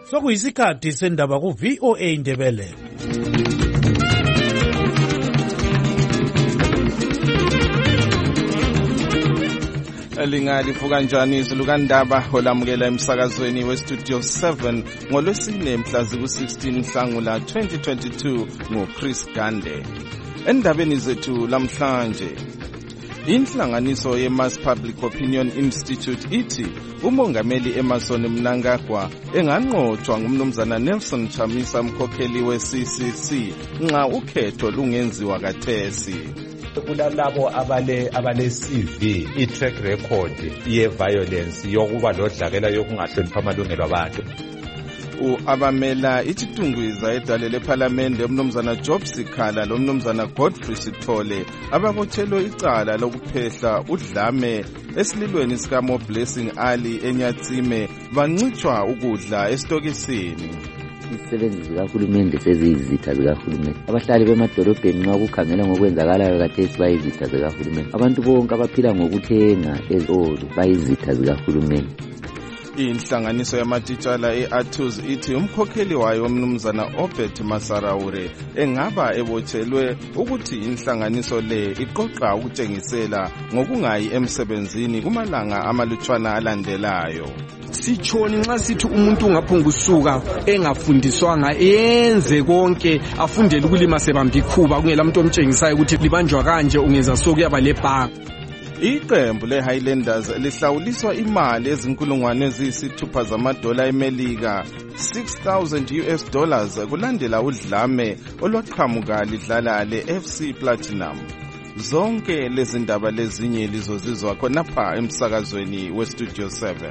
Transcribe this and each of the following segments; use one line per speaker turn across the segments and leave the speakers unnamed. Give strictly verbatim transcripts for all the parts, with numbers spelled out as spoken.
Sokuyisikhathi sendaba ku V O A Ndebele.
Lingali fukanjani izulukandaba olamukela emsakazweni we Studio seven ngolwesine mhla ziku sixteen Nhlangula twenty twenty-two ngo Chris Gande. Endabeni zethu lamhlanje, inhlanganiso ye Mass Public Opinion Institute ithi umongameli Emmerson Mnangagwa enganqotshwa ngumnumzana Nelson Chamisa mkhokheli we C C C nxa ukhetho lungenziwa kathesi.
Kulalabo abale abale C V I track record ye violence yokuba lodlakela yokungahlonipha amalungelo abantu.
Abamela ititungwiza edale leParliament umnumzana Job Sikhala lomnumzana Godfrey Sithole ababotshelwe icala lokuphehla udlame esililweni sika Mo Blessing Ali eNyatsime bancitshwa ukudla esitokisini.
Izisebenzi zikahulumende seziyizitha zikahulumende. Abahlali bemadolobheni nxa kukhangela ngokwenzakalayo kathesi bayizitha zikahulumende. Abantu bonke abaphila ngokuthenga ezolo bayizitha zikahulumende.
Inhlanganiso yamatitshala e-Athus ithi umkhokheli wayo umnumzana Obert Masarawure engaba ebotshelwe ukuthi inhlanganiso le iqoqa ukutshengisela ngokungayi emsebenzini kumalanga amalutshwana alandelayo.
Sitshoni nxa sithi umuntu ungaphungusuka engafundiswanga enze konke afundele ukulima sebamba ikhuba kungela umuntu omtshengisayo ukuthi libanjwa kanje ungeza sokuyaba lebhanga.
Iqembu le-Highlanders lihlawuliswa imali ezinkulungwane eziyisithupha zamadola eMelika six thousand U S dollars kulandela udlame olwaqhamuka lidlala le-F C Platinum. Zonke lezi ndaba lezinye lizozizwa khonapha emsakazweni we Studio seven.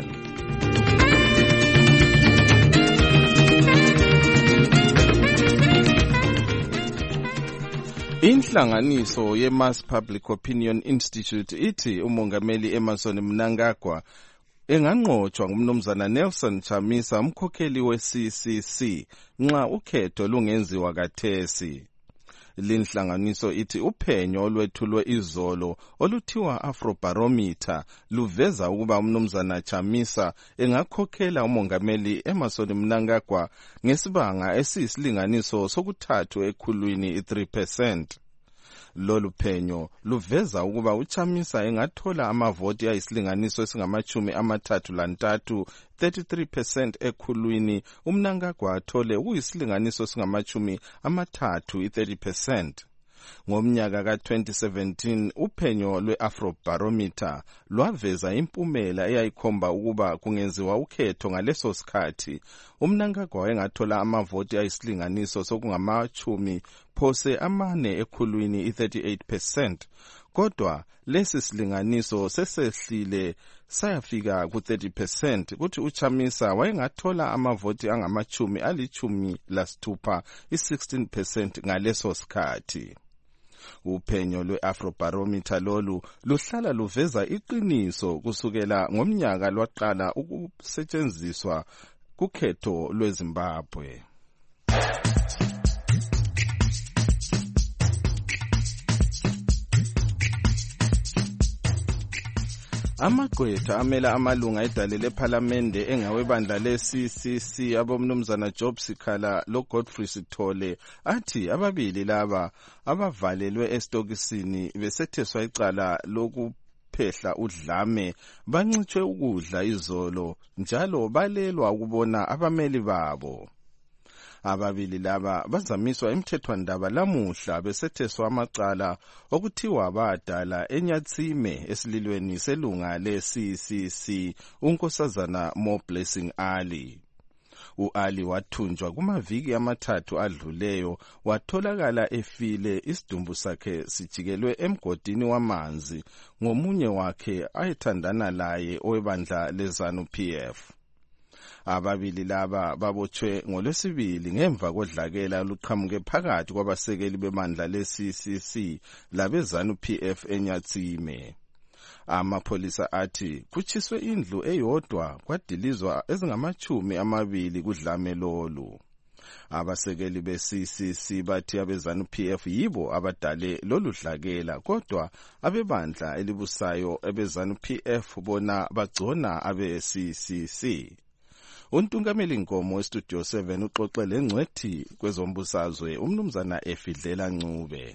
Inhlanganiso ye Mass Public Opinion Institute ithi umongameli Emmerson Mnangagwa enganqotshwa ngumnumzana Nelson Chamisa umkhokheli we C C C nxa ukhetho lungenziwa kathesi. Linhlanganiso ithi uphenyo olwethulwe izolo oluthiwa Afrobarometer luveza ukuba umnumzana Chamisa engakhokhela umongameli Emmerson Mnangagwa ngesibanga esiyisilinganiso sokuthathu ekhulwini three percent. Lolu phenyo luveza ukuba uChamisa engathola amavoti ayisilinganiso esingamachumi amathathu lantathu thirty-three percent ekhulwini, uMnangagwa athole ukuyisilinganiso esingamachumi amathathu thirty percent. Ngomnyaka ka twenty seventeen uphenyo lwe-Afrobarometer lwaveza impumela eyayikhomba ukuba kungenziwa ukhetho ngaleso sikhathi uMnangagwa engathola amavoti ayisilinganiso sokungamachumi phose amane ekhulwini thirty-eight percent. Kodwa lesi silinganiso sesehlile sayafika ku thirty percent kuthi uChamisa wayengathola amavoti angamachumi alichumi lasithupha i-sixteen percent ngaleso sikhathi. Uphenyo lwe-Afrobarometer lolu luhlala luveza iqiniso kusukela ngomnyaka lwaqala ukusetshenziswa kukhetho lweZimbabwe. Amagqwetha amela amalunga edale leParliamente engawebandla le-C C C abomnumzana Job Sikhala lo Godfrey Sithole athi ababili laba abavalelwe estokisini besetheswa icala lokuphehla udlame bancitshwe ukudla izolo njalo balelwa ukubona abameli babo. Ababili laba bazamiswa emthethwandaba lamuhla besetheswa amacala okuthiwa badala eNyatsime esililweni selunga le-C C C unkosazana Mo Blessing Ali. U-Ali wathunjwa kumaviki amathathu adluleyo watholakala efile, isidumbu sakhe sijikelwe emgodini wamanzi ngomunye wakhe ayethandana laye owebandla leZANU P F. Ababili laba babotshwe ngolwesibili ngemva kodlakela luqhamuke phakathi kwabasekeli bebandla le-C C C labeZANU P F eNyatsime. Amapholisa athi kutshiswe indlu eyodwa kwadilizwa ezingamachumi amabili kudlame lolu. Abasekeli be-C C C bathi abeZANU P F yibo abadale lolu dlakela, kodwa abebandla elibusayo abeZANU P F bona bagcona abe-C C C. Untungameli Nkomo weStudio seven uxoxe lengcwethi kwezombusazwe umnumzana Efidlela Ncube.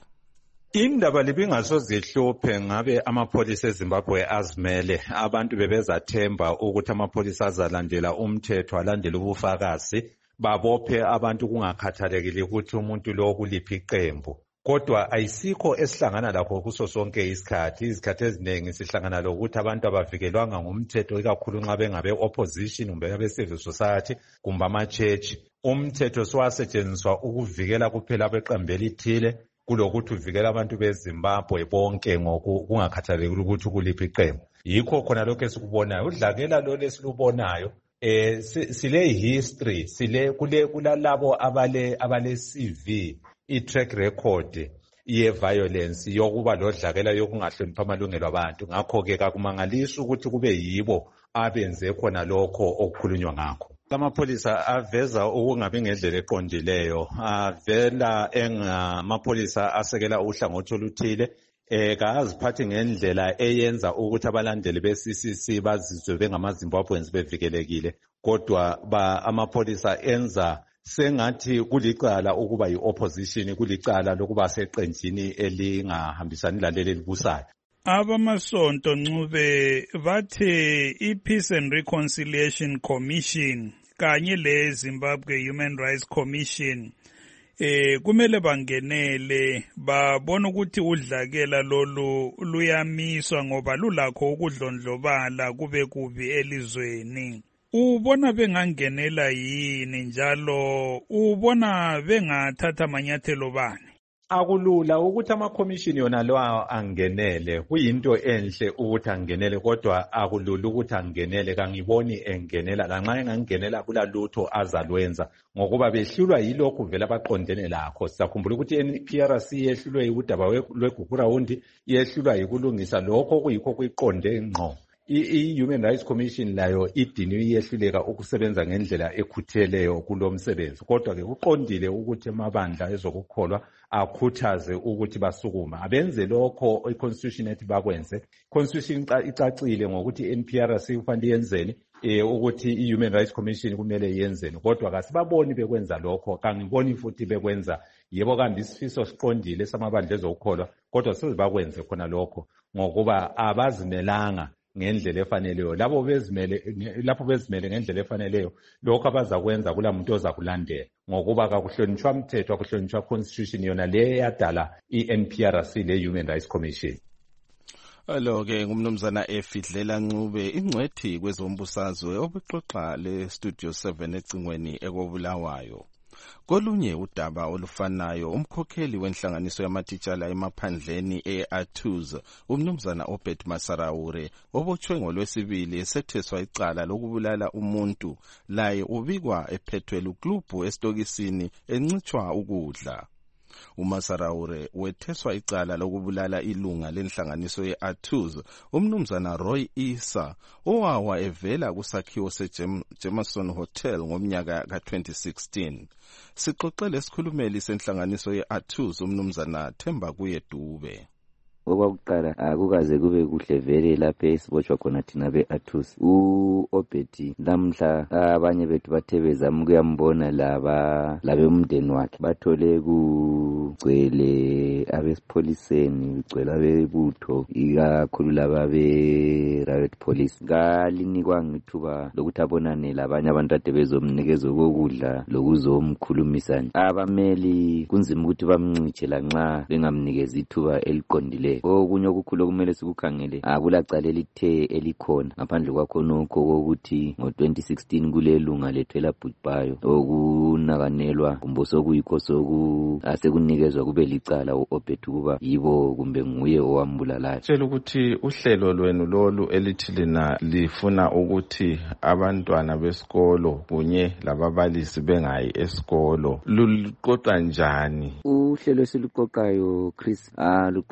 Indaba libingasoze ihluphe ngabe amapholisa eZimbabwe azimele abantu bebezathemba ukuthi amapholisa azalandela umthetho alandela ubufakazi babophe abantu kungakhathalekile ukuthi umuntu lo kuliphi iqembu. Kodwa ayisikho esihlangana lakho kuso sonke isikhathi. Izikhathi eziningi sihlangana lokuthi abantu abavikelwanga ngumthetho ikakhulu nxa bengabe opposition kumbe abe civil society kumbe ama church. Umthetho sowasetshenziswa ukuvikela kuphela beqembu elithile kulokuthi uvikela abantu beZimbabwe bonke ngokungakhathalekile ukuthi kuliphi iqembu. Yikho khona lokho esikubonayo. Udlakela lo lesilubonayo eh sile history sile kule kulalabo abale abale C V i-track record ye-violence yokuba lodlakela yokungahloniphi amalungelo abantu. Ngakho-ke kakumangalisa ukuthi kube yibo abenze khona lokho okukhulunywa ngakho. Amapholisa aveza ukungabi ngendlela eqondileyo, avela engamapholisa asekela uhlangothi oluthile, eh kaziphathi ngendlela eyenza ukuthi abalandeli be-C C C bazizwe bengamaZimbabweans bevikelekile. Kodwa ba amapholisa enza sengathi kulicala ukuba yi-opposition, kulicala lokuba seqenjini elingahambisani laleli elibusayo.
Abamasonto Ncube bathe i-Peace and Reconciliation Commission kanye le Zimbabwe Human Rights Commission eh kumele bangenele babona ukuthi udlakela lolu luyamiswa ngoba lulakho ukudlondlobala kube kubi elizweni. Ubona bengangenela yini njalo ubona bengathatha amanyathelo bani?
Akulula ukuthi ama-commission yona lo angenele, kuyinto enhle ukuthi angenele kodwa akulula ukuthi angenele. Kangiboni engenela, lanxa engangenela kulalutho azalwenza ngokuba behlulwa yilokhu vele abaqondene lakho. Sizakhumbula ukuthi i-N P R C yehlulwe yikudaba lweGugurawundi, yehlulwa yikulungisa lokho kuyikho kuyiqonde ngqo. I-Human Rights Commission layo idiniwe iyehluleka ukusebenza ngendlela ekhutheleyo kulo msebenzi. Kodwa-ke kuqondile ukuthi amabandla ezokukholwa akhuthaze ukuthi basukuma abenze lokho i-Constitution ethi bakwenze. Constitution icacile ngokuthi i-N P R C kufanele yenzeni, eh ukuthi i-Human Rights Commission kumele yenzeni. Kodwa kasibaboni bekwenza lokho, kangiboni futhi bekwenza. Yebo kambe isifiso siqondile samabandla ezokukholwa, kodwa sezibakwenze khona lokho ngokuba abazimelanga ngendlela efaneleyo. Labo bezimele lapho bezimele ngendlela efaneleyo, lokho abazakwenza kula muntu ozakulandela ngokuba akakuhlonishwa umthetho, akuhlonishwa constitution yona le yadala i-N P R C le Human Rights Commission.
Alo-ke ngumnumzana Efidlela Ncube, ingcwethi kwezombusazwe obuxoxa le Studio seven ecingweni ekobulawayo. Kolunye udaba olufanayo, umkhokheli wenhlanganiso yamatitshala emaphandleni e-Athuz, umnumzana Obed Masaraure, obotshwe ngolwesibili esetheswa icala lokubulala umuntu, laye ubikwa ephethwe luklubhu esitokisini encitshwa ukudla. uMasaraure wetheswa icala lokubulala ilunga lenhlanganiso ye-Athuz, umnumzana Roy Isa, owawa evela kusakhiwo se-Jameson Hotel ngomnyaka ka twenty sixteen. Sixoxele isikhulumeli senhlanganiso ye-Athuz umnumzana Themba Kuyedube.
Okwakuqala akukaze kube kuhle vele lapha esibotshwa khona thina be-Athuz. U-Obed lamhla abanye bethu bathe bezama ukuyambona laba labemndeni wakhe, bathole kugcwele abesipholiseni, kugcwele abebutho, ikakhulu laba be-riot police. Kalinikwanga ithuba lokuthi abonane labanye abantu ade bezomnikeza okokudla lokuzomkhulumisa. Abameli kunzima ukuthi bamncitshe lanxa bengamnikeza ithuba eliqondile. Okunye okukhulu kumele sikukhangele akulacala elithe elikhona ngaphandle kwakho nokho kokuthi ngo twenty sixteen kulelunga lethu elabhubhayo okunakanelwa umbuso kuyikho soku asekunikezwa kube licala u-Obed kuba yibo kumbe nguye owambulalayo.
Tshela ukuthi uhlelo lwenu lolu elithi lina lifuna ukuthi abantwana besikolo kunye lababalisi bengayi esikolo luqoqa njani?
Uhlelo esiluqoqayo Chris ah luqoqwa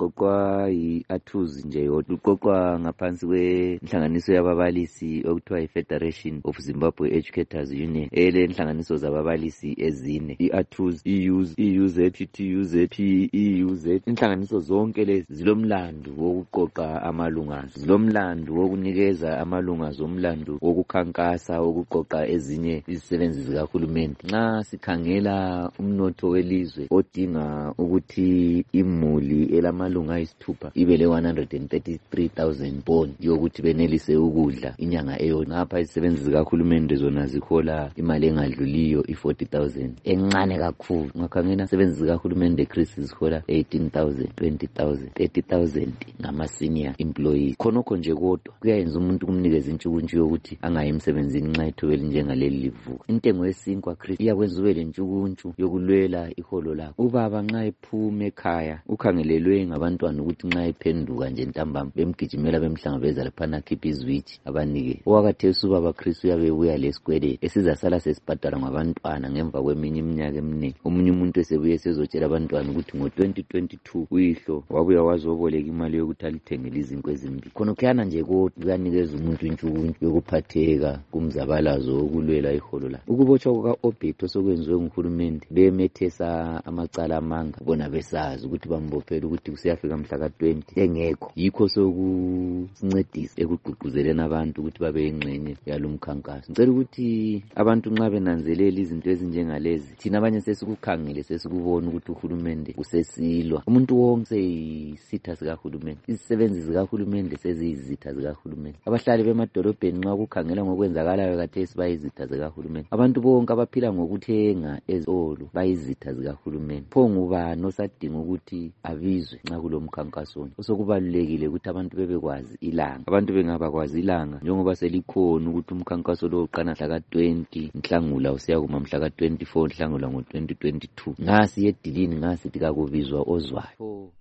yi-athuzi nje yodwa, uqoqwa ngaphansi kwenhlanganiso yababalisi okuthiwa yi-Federation of Zimbabwe Educators Union. Ele nhlanganiso zababalisi ezine, i-athuzi, i-U Z, i-U Z, T U Z, i-U Z. Inhlanganiso zonke lezi zilomlandu wokuqoqa amalunga, zilomlandu wokunikeza amalunga zomlandu wokukhankasa ukuqoqa ezinye izisebenzi zikahulumeni. Nxa sikhangela umnotho welizwe odinga ukuthi imuli elamalunga ayisithupha ibe le one hundred thirty-three thousand bond yokuthi benelise ukudla inyanga eyodwa, ngapha izisebenzi zikahulumeni zona zihola imali engadluliyo i-forty thousand, encane kakhulu. Ngakhangela izisebenzi zikahulumeni Chris zihola eighteen thousand, twenty thousand, thirty thousand ngama senior employees. Khonokho nje kodwa kuyayenza umuntu kumnikeza intshukuntshu yokuthi angayi emsebenzini nxa ithobeli njengaleli livuka. Intengo yesinkwa Chris iyakwenza ube lentshukuntshu yokulwela iholo lakho. Ubaba nxa ephuma ekhaya ukhangelelwe ngabantwana ukuthi nxa ephenduka nje ntambama bemgijimela bemhlangabeza laphana akhipha izwitshi abanike. Owakathesi ubaba Chris uyabe uya lesikweleti esizasala sesibhadala ngabantwana ngemva kweminye iminyaka eminingi. Omunye umuntu esebuye sezotshela abantwana ukuthi ngo twenty twenty-two uyihlo wabuya wazoboleka imali yokuthi alithengele izinkwe ezimbili. Khonokhuyana nje kodwa kuyanikeza umuntu intshukuntshu yokuphatheka kumzabalazo wokulwela iholo lakhe. Ukubotshwa kuka-Obed osokwenziwe nguhulumende bemethesa amacala amanga bona besazi ukuthi bambophela ukuthi kusiyafika mhla ka twenty engekho. Yikho sokusincedisa ekugqugquzeleni abantu ukuthi babe yingxenye yalomkhankaso. Ngicela ukuthi abantu nxa benanzelela izinto ezinjengalezi, thina abanye sesikukhangele sesikubona ukuthi uhulumende usesilwa. Umuntu wonke seyisitha sikahulumende, izisebenzi zikahulumende seziyizitha zikahulumende. Abahlali bemadolobheni nxa kukhangela ngokwenzakalayo khathesi bayizitha zikahulumende. Abantu bonke abaphila ngokuthenga ezitolo bayizitha zikahulumende. Pho ngubani osadinga ukuthi abizwe nxa kulomkhankaso? Osokubalulekile ukuthi abantu bebekwazi ilanga. Abantu bengabakwazi ilanga njengoba selikhona ukuthi umkhankaso lo uqala mhla ka twenty Nhlangula usiya kuma mhla ka twenty-four Nhlangula ngo twenty twenty-two. Ngasi edilini ngasithi kakubizwa ozwayo.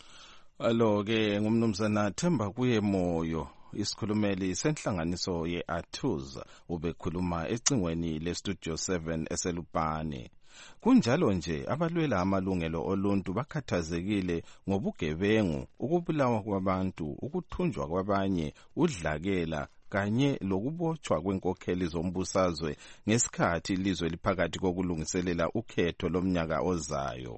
Alo ke ngumnumzana Themba kuye Moyo, isikhulumeli senhlanganiso ye-Athuza, ubekhuluma ecingweni le-Studio seven eselupane. Kunjalo nje abalwela amalungelo oluntu bakhathazekile ngobugebengu, ukubulawa kwabantu, ukuthunjwa kwabanye, udlakela kanye lokubotshwa kwenkokheli zombusazwe ngesikhathi ilizwe liphakathi kokulungiselela ukhetho lomnyaka ozayo.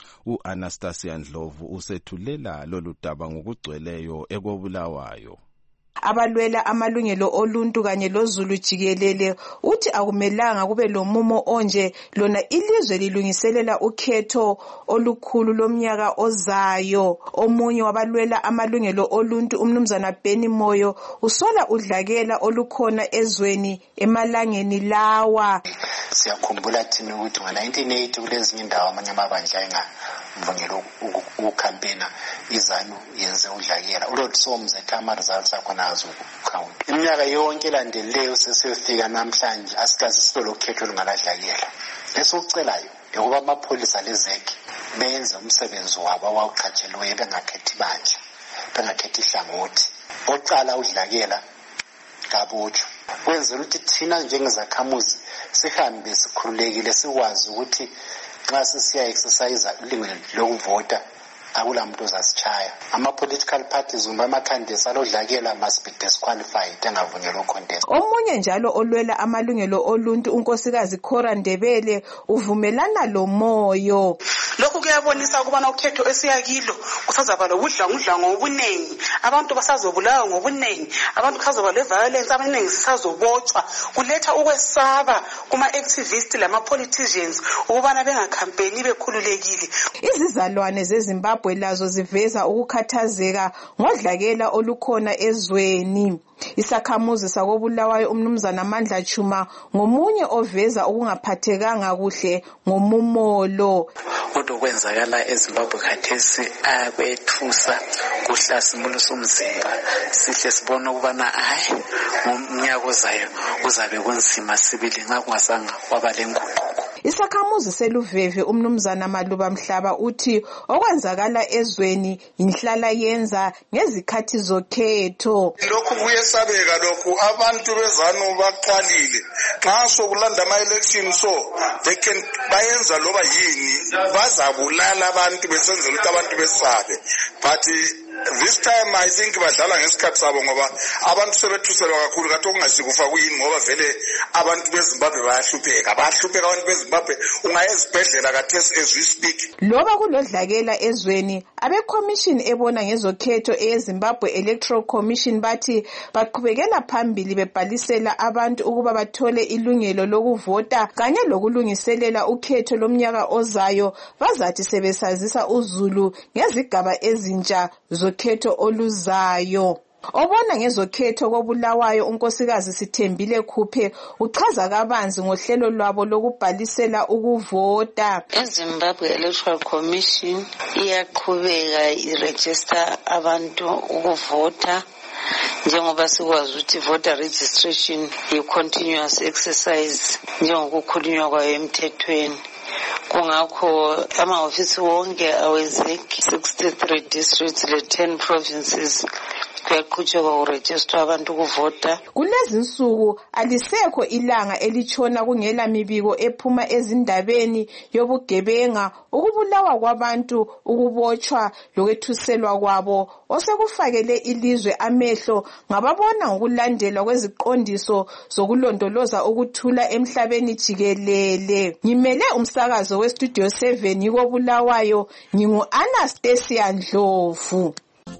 U-Anastasia Ndlovu usethulela lolu daba ngokugcweleyo ekobulawayo.
Abalwela amalungelo oluntu kanye lozulu jikelele uthi akumelanga kube lomumo onje lona ilizwe lilungiselela ukhetho olukhulu lomnyaka ozayo. Omunye wabalwela amalungelo oluntu umnumzana Benny Moyo usola udlakela olukhona ezweni emalangeni lawa.
Siyakhumbula thina ukuthi ngo nineteen eighty kulezinye indawo amanye amabandla enga mvungelo ukucampaigna izanu yenze udlakela uLord Somze thama results akhona azo count. Iminyaka yonke landeleyo sesiyofika namhlanje asikazi sitolo ukhetho lungaladlakela. Lesocelayo ukuba amapholisa lezeke benze umsebenzi wabo awuqhatshelwe bengakhethi bandla, bengakhethi ihlangothi. Oqala udlakela kabotshwa. Kwenzela ukuthi thina njengezakhamuzi sihambe sikhululekile sikwazi ukuthi nxa sisiya exercise ilungelo lokuvota akula muntu ozasichaya. Ama-political parties kumbe ama-candidates alodlakela must be disqualified engavunyelwa contest.
Omunye njalo olwela amalungelo oluntu unkosikazi Khora Ndebele uvumelana lo Moyo.
Lokhu kuyabonisa ukubana ukhetho esiyakilo kusazaba lobudlangudlango obunengi, abantu basazobulawa ngobunengi, abantu basazoba le-violence abaningi sisazobotshwa. Kuletha ukwesaba kuma-activists lama-politicians ukubana bengakhampeni bekhululekile.
Izizalwane zeZimbabwe lazo ziveza ukukhathazeka ngodlakela olukhona ezweni. Isakhamuzi sakobulawayo umnumzana Mandla Chuma ngomunye oveza ukungaphathekanga kuhle ngomumolo.
Kodwa kwenzakala eZimbabwe khathesi akwethusa kuhlasimulo somzimba. Sihle sibona ukubana hayi umnyaka ozayo uzabe kunzima sibili nxa kungasanga kwaba lenguquko.
Isakhamuzi seluveve umnumzana Maluba Mhlaba uthi okwenzakala ezweni inhlala yenza ngezikhathi zokhetho.
Lokhu kuyesabeka lokhu abantu bezanu baqalile nxa sokulanda ama election so they can bayenza loba yini bazabulala abantu besenzela ukuthi abantu besabe. but this time I think badlala ngesikhathi sabo ngoba abantu sebethuselwa kakhulu kathi okungasikufa kuyini ngoba vele abantu beZimbabwe bayahlupheka bayahlupheka abantu beZimbabwe ungaya ezibhedlela kathesi as we speak.
Loba kulodlakela ezweni abe commission ebona ngezokhetho eZimbabwe Electoral Commission bathi baqhubekela phambili bebhalisela abantu ukuba bathole ilungelo lokuvota kanye lokulungiselela ukhetho lomnyaka ozayo bazathi sebesazisa uZulu ngezigaba ezintsha zokhetho oluzayo. Obona ngezokhetho koBulawayo unkosikazi Sithembile Khuphe uchaza kabanzi ngohlelo lwabo lokubhalisela ukuvota.
eZimbabwe Electoral Commission iyaqhubeka iregister abantu ukuvota njengoba sikwazi ukuthi voter registration i-continuous exercise njengokukhulunywa kwayo emthethweni. Kungakho amahhovisi wonke awezek sixty-three districts le ten provinces kuyaqhutshekwa uregister abantu ukuvota.
Kulezi nsuku alisekho ilanga elitshona kungela mibiko ephuma ezindabeni yobugebenga, ukubulawa kwabantu, ukubotshwa lokwethuselwa kwabo osekufakele ilizwe amehlo ngababona ngokulandelwa kweziqondiso zokulondoloza ukuthula emhlabeni jikelele. Ngimele umsakazo we Studio seven yikoBulawayo, ngingu Anastasia Ndlovu.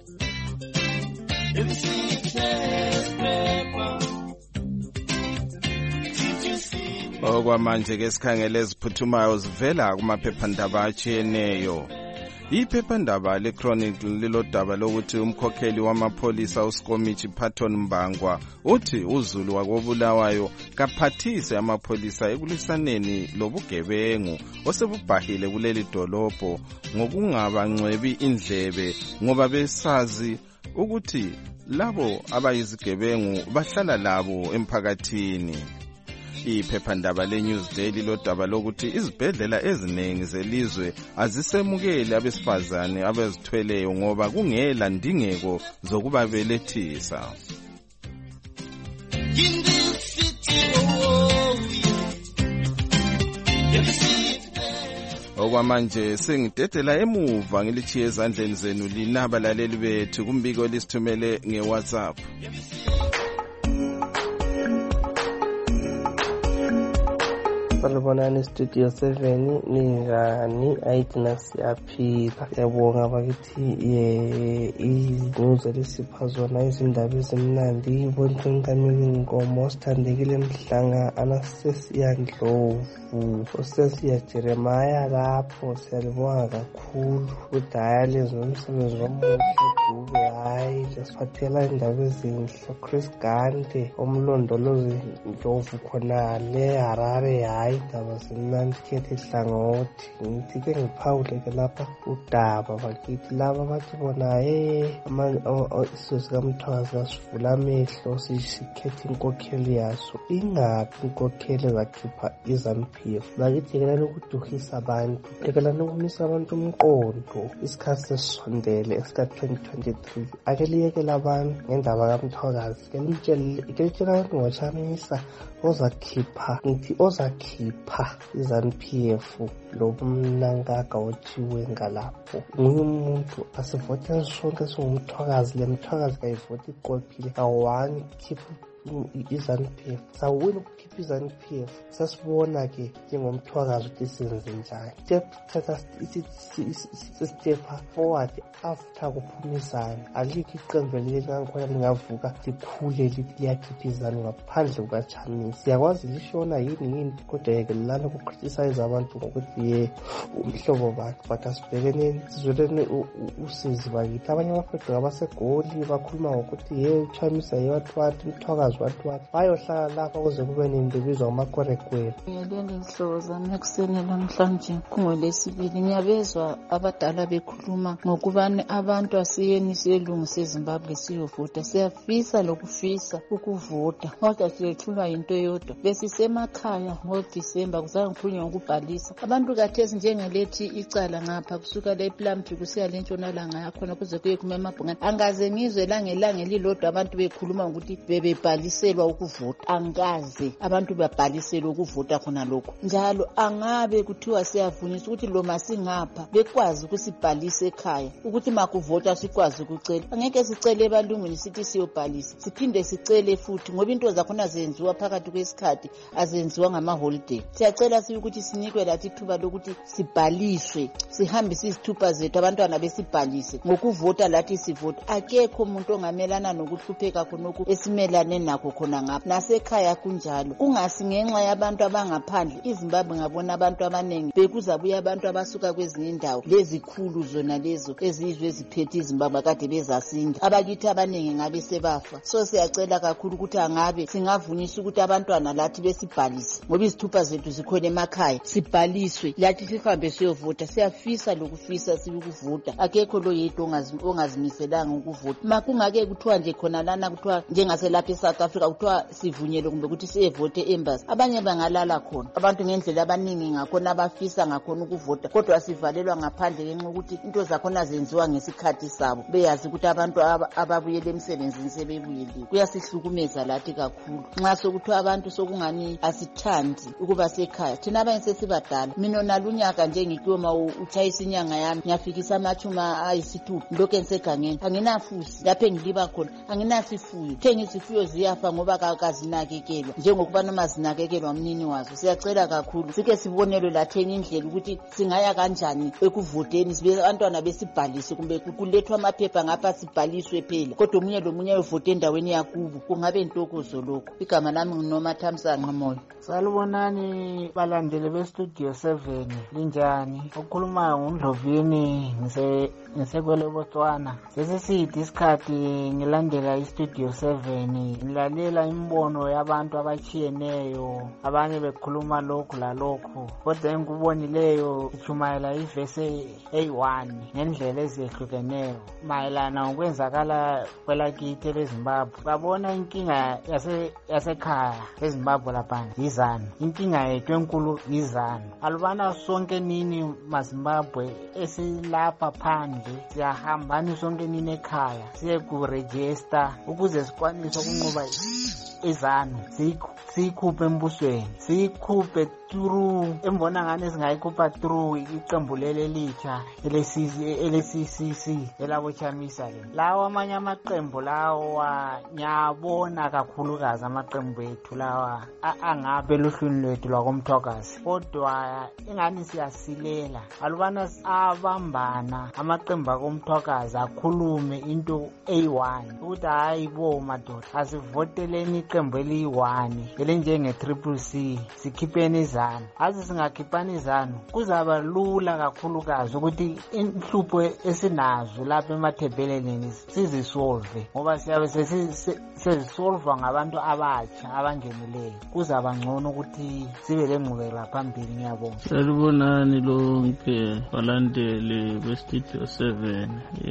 Okwamanje ke sikhangele eziphuthumayo zivela kumaphephandaba atshiyeneyo. Iphephandaba le-Chronicle lilodaba lokuthi umkhokheli wamapholisa uSkomichi Patton Mbangwa uthi uZulu wakoBulawayo kaphathise amapholisa ekulisaneni lobugebengu osebubhahile kuleli dolobho ngokungabangcwebi indlebe ngoba besazi ukuthi labo abayizigebengu bahlala labo emphakathini. Iphephandaba leNewsday lodaba lokuthi izibhedlela eziningi zelizwe azisemukeli abesifazane abazithweleyo ngoba kungela ndingeko zokubabelethisa. Okwamanje sengidedela emuva ngilichiye ezandleni zenu linaba laleli bethu kumbiko lisithumele ngeWhatsApp.
Salubonani Studio seven ningani ayithina siyaphila. Siyabonga bakithi izinuzo lesipha zona izindaba ezimnandi bonke inkomo sithandekile mhlanga Anastasia Ndlovu uSesiya Jeremiah lapho siyalibonga kakhulu udayalezi nomsebenzi womuhle dube hayi lesiphathela indaba ezinhle Chris Gante omlondolozi Ndlovu khonale Harare hayi indaba zimnandi khethe hlangothi ngithi ke ngiphawule ke lapha udaba bakithi laba bathi bona eh isizwe sikaMthwazi asivula amehlo sisikhethe inkokheli yaso ingaphi inkokheli zakhipha iZANU-P F bakithi ke lokuduhisa abantu ekela nokumisa abantu umqondo isikhathi sesondele esika twenty twenty-three akeliyekela abantu ngendaba kaMthwakazi ke limtshela iketshela abantu ngochamisa ozakhipha ngithi ozakhipha iZANU-P F lobumnankaka othiwe ngalapho nguye umuntu asivotela sonke singumthwakazi lemthwakazi kayivoti iqophile awani khipha iZANU-P F sawuwina ukukhipha iZANU-P F sasibona ke njengomthwakazi ukuthi senze njani step thatha step forward after kuphumisana alikho iqembu elingakhona lingavuka likhule liyakhipha iZANU ngaphandle kukachamisa siyakwazi lishona yini yini kodwa yeke lana ukukriticize abantu ngokuthi ye umhlobo bakhe but asibhekene sizwelene usizi bakithi abanye abafethu abasegoli bakhuluma ngokuthi ye uchamisa yewathwathi umthwakazi wathwathi bayohlala lapha kuze kube nento ebizwa ngamakorekwela.
Ngiyalele izihlobo zami ekuseni namhlanje kungolesibili ngiyabezwa abadala bekhuluma ngokubani abantu asiyeni siyelungisa eZimbabwe siyovota siyafisa lokufisa ukuvota kodwa siyethulwa into yodwa besisemakhaya ngoDisemba kuzange kukhulunywe ngokubhalisa abantu kathesi njengalethi icala ngapha kusuka le Plumtree kusiya lentshonalanga yakhona kuze kuye kuma emabhungane angaze ngizwe langelanga lilodwa abantu bekhuluma ukuthi bebebhalisa bebhaliselwa ukuvota, angaze abantu bebhaliselwa ukuvota khona lokho. Njalo angabe kuthiwa siyavunyiswa ukuthi lo masingapha bekwazi ukusibhalisa ekhaya ukuthi makuvota sikwazi ukucela. Angeke sicele ebalungwini sithi siyobhalisa siphinde sicele futhi ngoba into zakhona zenziwa phakathi kwesikhathi azenziwa ngama-holiday. Siyacela siyo ukuthi sinikwe lathi ithuba lokuthi sibhaliswe, sihambe sizithupha zethu abantwana besibhalise ngokuvota lathi sivota. Akekho umuntu ongamelana nokuhlupheka khonokho esimelane nakho khona ngapha. Nasekhaya kunjalo, kungasi ngenxa yabantu abangaphandle. iZimbabwe ngabona abantu abaningi bekuzabuya abantu abasuka kwezinye indawo lezikhulu zona lezo ezizwe eziphethe iZimbabwe kade bezasinda, abakithi abaningi ngabe sebafa. So siyacela kakhulu ukuthi angabe singavunyiswa ukuthi abantwana lathi besibhalise ngoba izithupha zethu zikhona emakhaya, sibhaliswe lathi sihambe siyovota. Siyafisa lokufisa sibukuvota, akekho lo yedwa ongazimiselanga ukuvota. Makungake kuthiwa nje khona lana kuthiwa njengaselapha eSouth Africa kuthiwa sivunyelwe kumbe ukuthi siyevote embassy, abanye bangalala khona. Abantu ngendlela abaningi ngakhona abafisa ngakhona ukuvota, kodwa sivalelwa ngaphandle ngenxa ukuthi into zakhona zenziwa ngesikhathi sabo, beyazi ukuthi abantu ababuyele emsebenzini sebebuyelile. Kuyasihlukumeza lathi kakhulu nxa sokuthiwa abantu sokungani asithandi ukuba sekhaya. Thina abanye sesibadala, mina nalunyaka nje ngikuyoma utshayisa inyanga yami ngiyafikisa amathuma ayisithupha lokho engisegangeni, anginafusi lapho engiliba khona, anginasifuyo. Thenga izifuyo ziyafa ngoba kazinakekelwa njengokuba noma zinakekelwa umnini wazo. Siyacela kakhulu sike sibonelwe lathenga indlela ukuthi singaya kanjani ekuvoteni, sibe abantwana besibhalise kumbe kulethwa amaphepha ngapha sibhaliswe phela, kodwa omunye lomunye uyovote endaweni yakubo. Kungabe intokozo lokho. Igama lami nginoma Thamsanqa Moyo.
Salubonani balandeli bestudio seven, linjani? Okhulumayo nguNdlovini, ngise ngisekwele Botswana. Sesiside isikhathi ngilandela istudio seven, ngilalela imbono yabantu abachiyeneyo, abanye bekhuluma lokhu lalokhu, kodwa engikubonileyo ichumayela ivese A one ngendlela ezehlukeneyo mayelana ngokwenzakala kwelakithi leZimbabwe. Babona inkinga yase yasekhaya eZimbabwe lapha izanu, inkinga yethu enkulu izanu. Alubana sonke nini maZimbabwe esilapha phandle siyahambani sonke nini ekhaya siye kuregister ukuze sikwanise ukunqoba izanu, siyikhuphe embusweni, siyikhuphe through embona ngane singayikhupha through iqembu leli litsha L C C C elabochamisa le. Lawa amanye amaqembu lawa nyabona kakhulukazi amaqembu ethu lawa angabe luhluni lwethu lwakomthokazi, kodwa ingani siyasilela. Alubana abambana amaqembu akomthokazi akhulume into A one ukuthi hayi bo madoda asivoteleni iqembu eliyi-one elinjenge Triple C, sikhipheni izanu. Azi singakhipani izanu kuzaba lula kakhulukazi ukuthi inhlupho esinazo lapha emathebeleni sizisolve, ngoba siyabe sezisolva ngabantu abatsha abangenileyo. Kuzaba ngcono ukuthi sibe lengqubekela phambili. Ngiyabonga.
Salubonani lonke balandeli bestudio seven.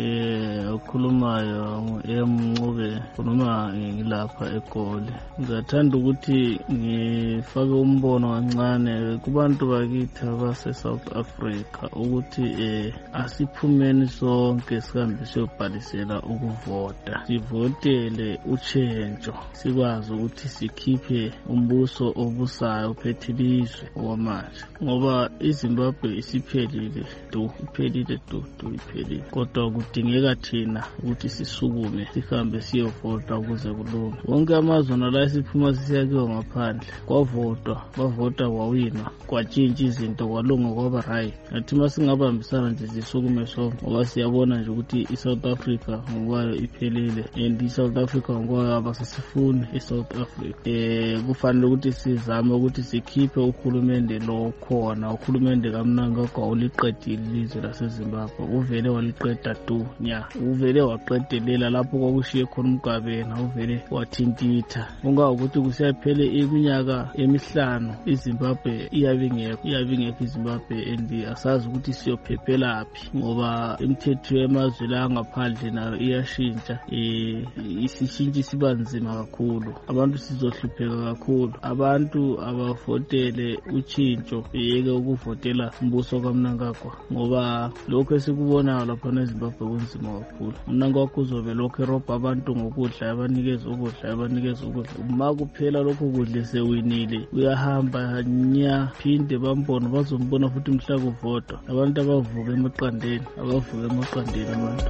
Eh okhulumayo ngu-Mncube, khuluma ngilapha eGoli. Ngizathanda ukuthi ngifake umbono kancane kubantu bakithi abase South Africa ukuthi eh asiphumeni sonke sihambe siyobhalisela ukuvota, sivotele utshentsho, sikwazi ukuthi sikhiphe umbuso obusayo ophethe ilizwe okwamanje, ngoba iZimbabwe isiphelile du iphelile du du iphelile. Kodwa kudingeka thina ukuthi sisukume sihambe siyovota ukuze kulunge. Wonke amazwe nala esiphuma sisiyakiwa ngaphandle kwavotwa, bavota kwawina, kwatshintsha izinto kwalunga kwaba right. Nathi masingabambisana nje sisukume sonke, ngoba siyabona nje ukuthi iSouth Africa ngokwayo iphelile and iSouth Africa ngokwayo abasisifuni iSouth Africa. Eh kufanele ukuthi sizame ukuthi sikhiphe uhulumende lo khona, uhulumende kaMnangagwa uliqedile ilizwe laseZimbabwe, uvele waliqeda tu nya, uvele waqedelela lapho kwakushiye khona uMgabena, uvele wathintitha. Unga ukuthi kusiyaphele iminyaka emihlanu iZimbabwe iyabe ingekho iyabe ingekho iZimbabwe, and asazi ukuthi siyophephelaphi ngoba imithetho yamazwe la ngaphandle nayo iyashintsha. Eh isishintsha siba nzima kakhulu, abantu sizohlupheka kakhulu. Abantu abavotele utshintsho beyeke ukuvotela umbuso kaMnangagwa, ngoba lokho esikubona lapha eZimbabwe kunzima kakhulu. Mnangagwa uzobe lokho erobha abantu ngokudla, abanikeza ukudla, abanikeza uncomfortable. Ma kuphela lokho kudla sewinile uyahamba nya phinde bambona bazombona futhi mhla kuvotwa. Abantu abavuka emaqandeni abavuka emaqandeni abantu.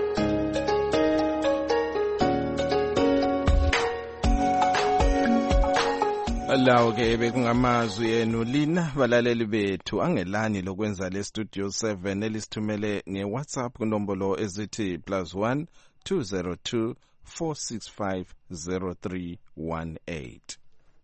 Lawo ke bekungamazwi enu lina balaleli bethu angelani lokwenza le studio seven elisithumele ngeWhatsApp kunombolo ezithi plus one two zero two four six five zero three one eight.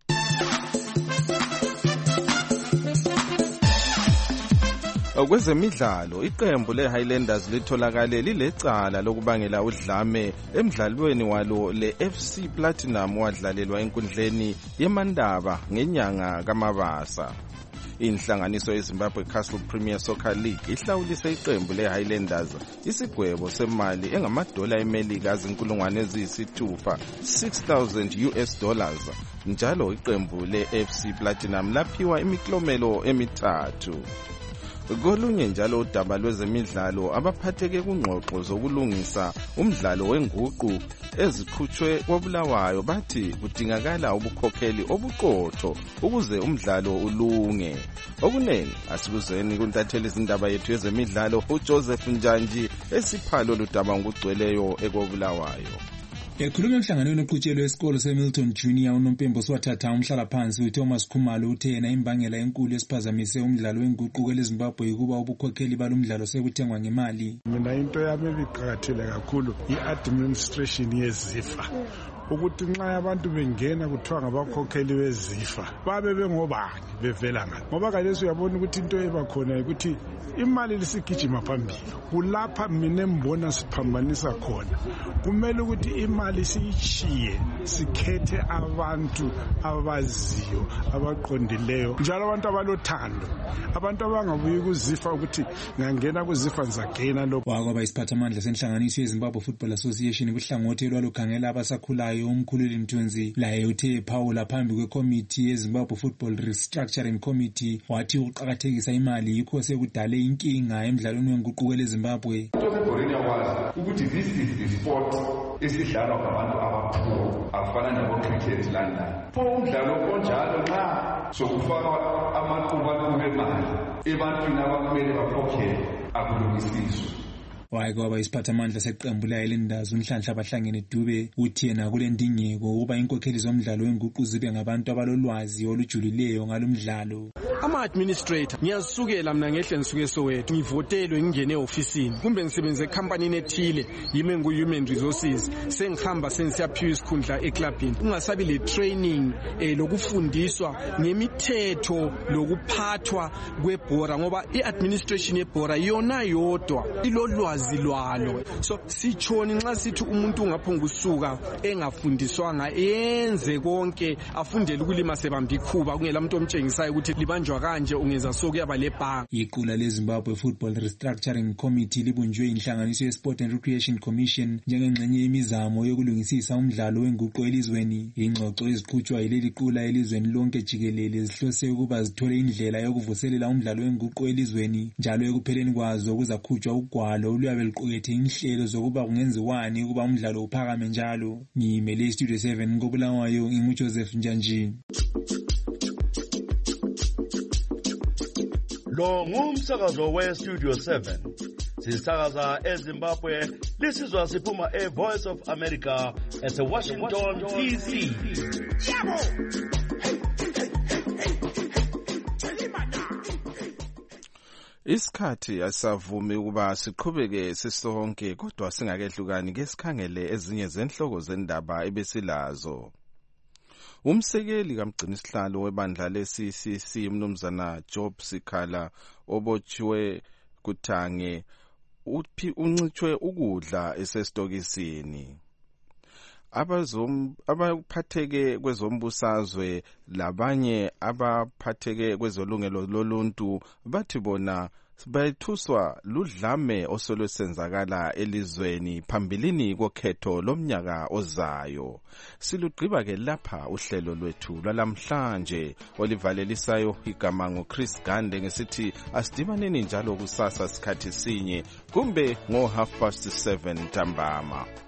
Kwezemidlalo iqembu leHighlanders litholakale lilecala lokubangela udlame emidlalweni walo leF C Platinum wadlalelwa enkundleni yeMandaba ngenyanga kaMabasa. Inhlanganiso yeZimbabwe Castle Premier Soccer League ihlawulise iqembu leHighlanders isigwebo semali engamadola eMelika azinkulungwane eziyisithupha six thousand U S dollars. Njalo iqembu leF C Platinum laphiwa imiklomelo emithathu. Kolunye njalo udaba lwezemidlalo abaphatheke kungxoxo zokulungisa umdlalo wenguqu ezikhutshwe koBulawayo bathi kudingakala ubukhokheli obuqotho ukuze umdlalo ulunge. Okunengi asikuzeni kuntatheli izindaba yethu yezemidlalo uJoseph Njanji esiphalo ludaba ngugcweleyo ekoBulawayo.
Ekhulunywa emhlanganweni oqhutshelwe esikolo seMilton Junior unompembo siwathatha umhlala phansi uThomas Khumalo uthe yena imbangela enkulu esiphazamise umdlalo wenguquko leZimbabwe ukuba ubukhokheli balomdlalo sebuthengwa ngemali.
Mina into yami ebiqhakathile kakhulu i-administration yeZIFA ukuthi nxa abantu bengena kuthiwa ngabakhokheli beZIFA babe bengobani bevela ngaphi ngoba kaleso uyabona ukuthi into ebakhona ukuthi imali lisigijima phambili kulapha mina embona siphambanisa khona. Kumele ukuthi imali siyichiye sikhethe abantu abaziyo abaqondileyo njalo abantu abalothando abantu abangabuyi kuZIFA ukuthi ngangena kuZIFA nzagena lokho.
Wakwaba isiphathamandla senhlanganiso yeZimbabwe Football Association kuhlangothi lwalukhangela abasakhulayo umkhululi Mthunzi laye uthe Paula phambi kwekomiti yeZimbabwe Football Restructuring Committee wathi uqhakathekisa imali yikho sekudale inkinga emidlalweni wenguquko leZimbabwe.
Ukuthi this is the sport esidlalwa ngabantu abaphula afana nabo cricket lana. Pho umdlalo onjalo nxa sokufaka amaquba kumemali ebantwini abakumele bakhokhele akulungisiswe.
Wakwaba isiphathamandla seqembu leHighlanders unhlanhla abahlangene Dube uthi yena kule ndingeko ukuba inkokheli zomdlalo wenguqu zibe ngabantu abalolwazi olujulileyo ngalomdlalo.
Ama-administrator ngiyazisukela mina ngehle ngisuke Soweto ngivotelwe ngingene e-ofisini kumbe ngisebenze ecompany ethile yimi ngu-human resources sengihamba sengiyaphiwa isikhundla eclubini ungasabi le training eh lokufundiswa ngemithetho lokuphathwa kwebhora ngoba i-administration yebhora yona yodwa ilolwazi lwalo. So sichoni nxa sithi umuntu ungaphonga usuka engafundiswanga yenze konke afundele ukulima sebamba ikhuba kungela umuntu omtshengisayo ukuthi libanjwa kanje ungeza sokuyaba lebhanga.
Iqula leZimbabwe Football Restructuring Committee libunjwe inhlanganiso yeSport and Recreation Commission njengengxenye yemizamo yokulungisisa umdlalo wenguqu elizweni. Ingxoxo eziqhutshwa yileli qula elizweni lonke jikelele zihlose ukuba zithole indlela yokuvuselela umdlalo wenguqu elizweni njalo ekupheleni kwazo kuzakhutshwa ugwalo oluyabe luqukethe inhlelo zokuba kungenziwani ukuba umdlalo uphakame njalo. Ngimele iStudio seven koBulawayo nginguJoseph Njanji.
Lo ngumsakazo we-Studio seven. Sisakaza eZimbabwe, lisizwa siphuma e-Voice of America ese-Washington, D C.
Isikhathi asavumi ukuba siqhubeke sisonke kodwa singakehlukani ke sikhangele ezinye zenhloko zendaba ebesilazo. Umsekeli kamgcinisihlalo webandla le-C C C umnumzana Job Sikhala obotshiwe kuThange uphi uncitshwe ukudla esestokisini. Abazom abaphatheke kwezombusazwe labanye abaphatheke kwezolungelo loluntu bathi bona bayithuswa ludlame osolwesenzakala elizweni phambilini kokhetho lomnyaka ozayo. Silugqiba ke lapha uhlelo lwethu lwalamhlanje olivalelisayo igama ngoChris Gande ngesithi asidibaneni njalo kusasa sikhathi sinye kumbe ngo half past seven ntambama.